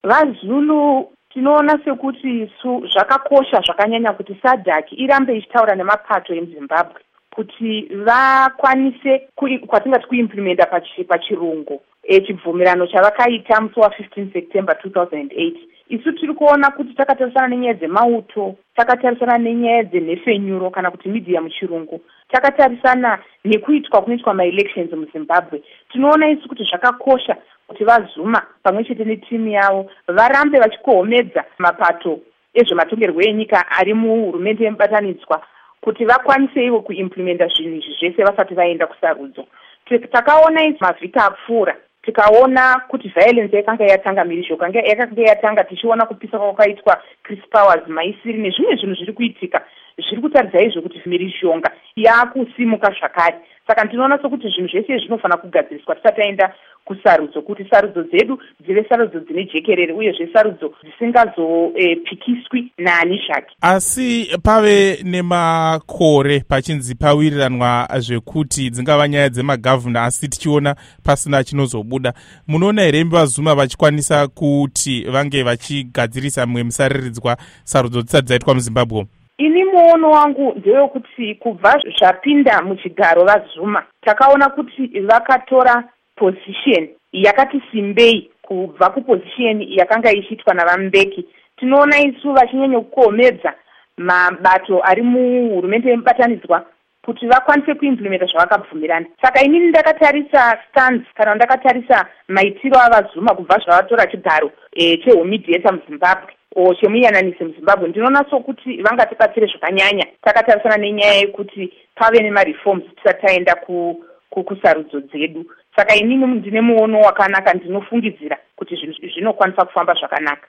vaZulu tinoona sekuti zvakakosha zvakanyanya kuti SADC irambe ichitaura nemapato emuZimbabwe kuti vakwanise kwatingati kuimplementa pachirungu chibvumirano chavakaita musi wa15 September 2008. Isu tiri kuona kuti takatarisana nenyaya dzemauto, takatarisana nenyaya dzenhefenyuro kana kuti media muchirungu, takatarisana nekuitwa kunoitwa maelections muZimbabwe. Tinoona isu kuti zvakakosha kuti vaZuma pamwe chete netimu yavo varambe vachikohomedza mapato ezvematongerwo enyika ari muhurumende yemubatanidzwa kuti vakwanise ivo kuimplementa zvinhu izvi zvese vasati vaenda kusarudzo. Takaona isu mavhiki apfuura tikaona kuti violence yakanga yatanga mhirizhonga yakanga yatanga tichiona kupisa kwakaitwa Chris Powers Maisiri nezvimwe zvinhu zviri kuitika zviri kutaridza izvo kuti mhirizhonga yakusimuka zvakare. Saka ndinoona sokuti zvinhu zvese zvinofanira kugadziriswa tisati taenda kusarudzo kuti sarudzo dzedu dzive sarudzo dzine jekerere uyezve sarudzo dzisingazopikiswi naani zvake. Asi pave nemakore pachinzi pawiriranwa zvekuti dzingava nyaya dzemagavhuna asi tichiona pasina chinozobuda. Munoona here vaZuma vachikwanisa kuti vange vachigadzirisa mumwe musariridzwa sarudzo dzisati dzaitwa muZimbabwe? Ini muono wangu ndewekuti kubva zvapinda muchigaro vaZuma takaona kuti vakatora position yakati simbei kubva kuposition yakanga ichiitwa navaMbeki. Tinoona isu vachinyanya kukohomedza mabato ari muhurumende yemubatanidzwa kuti vakwanise kuimplementa zvavakabvumirana. Saka inini ndakatarisa stance kana ndakatarisa maitiro avaZuma kubva zvavatora chigaro chehome mediator muZimbabwe chemuyananisi muZimbabwe, ndinoona sokuti vangatibatsire zvakanyanya takatarisana nenyaya yekuti pave nemareforms tisati taenda kusarudzo dzedu. Saka inini ndine muono wakanaka, ndinofungidzira kuti zvinokwanisa kufamba zvakanaka.